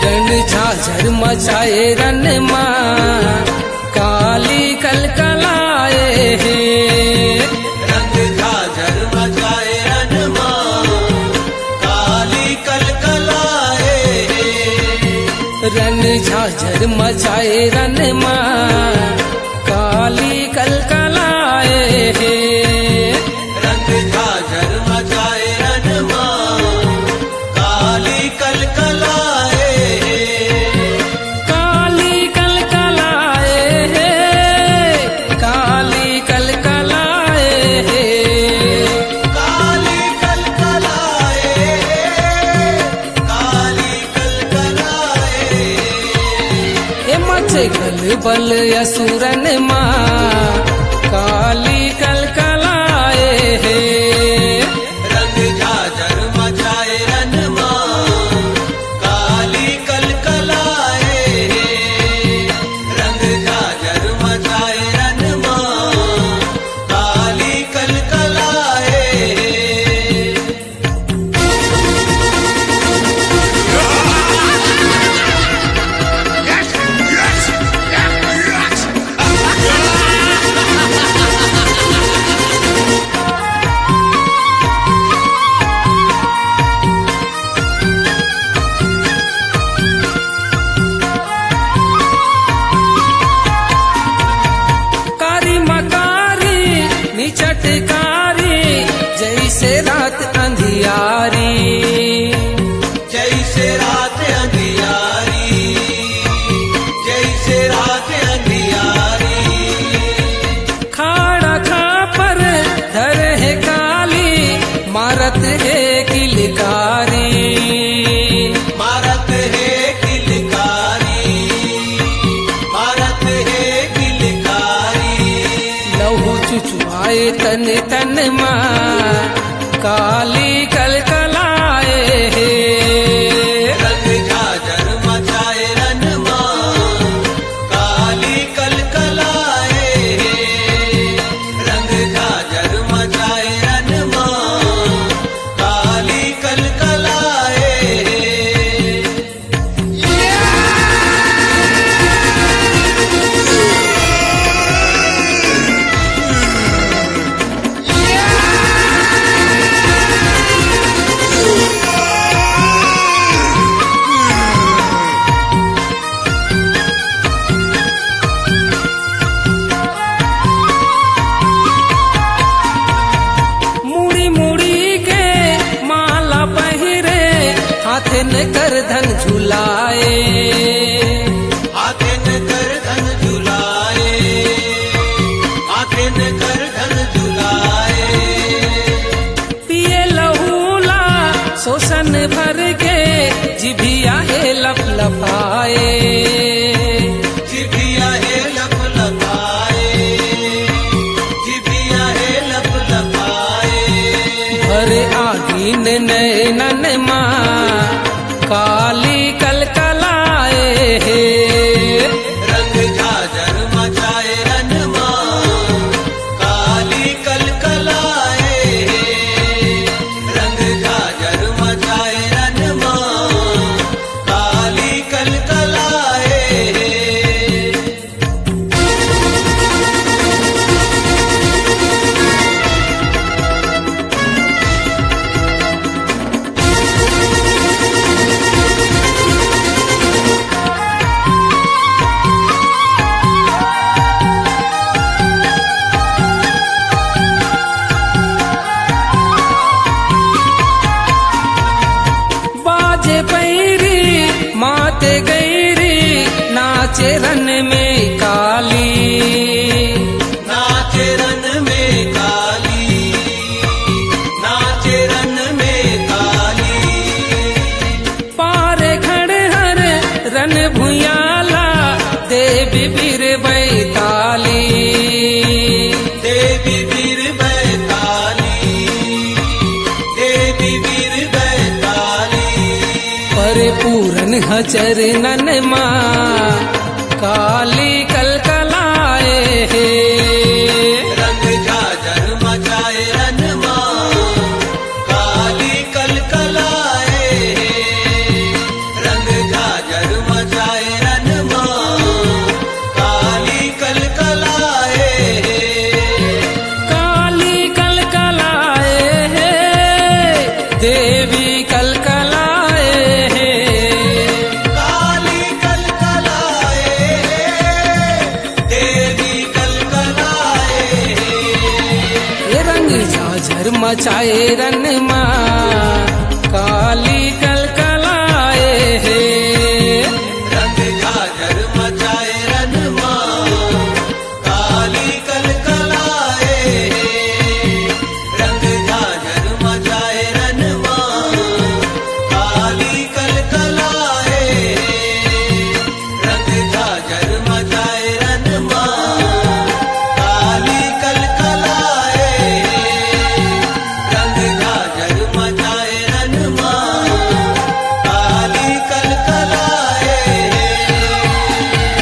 रण झाझर मचाए रन माँ काली कलकलाए हे। रंग झाझर मचाए रन माँ काली कलकलाए हे। रन झाझर मचाए रन माँ काली कलकलाए हे। रंग झाझर मचाए रन माँ काली कलकलाए हे। काली कलकलाए हे, काली कलकलाए हे। काली कलकलाए हे, काली कलकलाए हे। ए मचे गल बल असुरन माँ काली कलकलाए हे। रंग झाझर मचाए रन माँ काली कलकलाए हे। रंग झाझर मचाए रन माँ काली कलकलाए हे। कारी मकारी निचटकारी जैसे रात अंधियारी। जैसे रात अंधियारी, जैसे रात अंधियारी। खाड़ा खा पर धर है काली मारत है किलकारी। मारत है किलकारी, मारत है किलकारी। लहू चुचुआए तन तन माँ काली कलकलाए हे। रंग झाझर मचाए रन माँ काली कलकलाए हे। रंग झाझर मचाए रन माँ काली कलकलाए हे। मुड़ी मुड़ी के माला पहिरे हाथे न कर धन झुलाए। हाथे न कर धन झुलाए, हाथे न कर धन झुलाए। पिए लहूला शोषण भर के जिभिया है लप लपाए। जिभिया है लप लपाए, जिभिया है लप लपाए। भरे आगीन नैनन माँ काली कलकलाए हे। रंग झाझर मचाए रन माँ काली कलकलाए हे। रंग झाझर मचाए रन माँ काली कलकलाए हे। बाजे पैरी माते गैरी नाचे रन में काली। नाचे रन में काली, नाचे रन में काली। पारे खड़े हर रन भुयाला देवी बीर बैताली। देवी वीर बैताली, देवी वीर बैताली। पर पूरन हचरनन माँ काली कलकलाए हे। रंग झाझर मचाए रन माँ काली कलकलाए हे। रंग झाझर मचाए रन माँ काली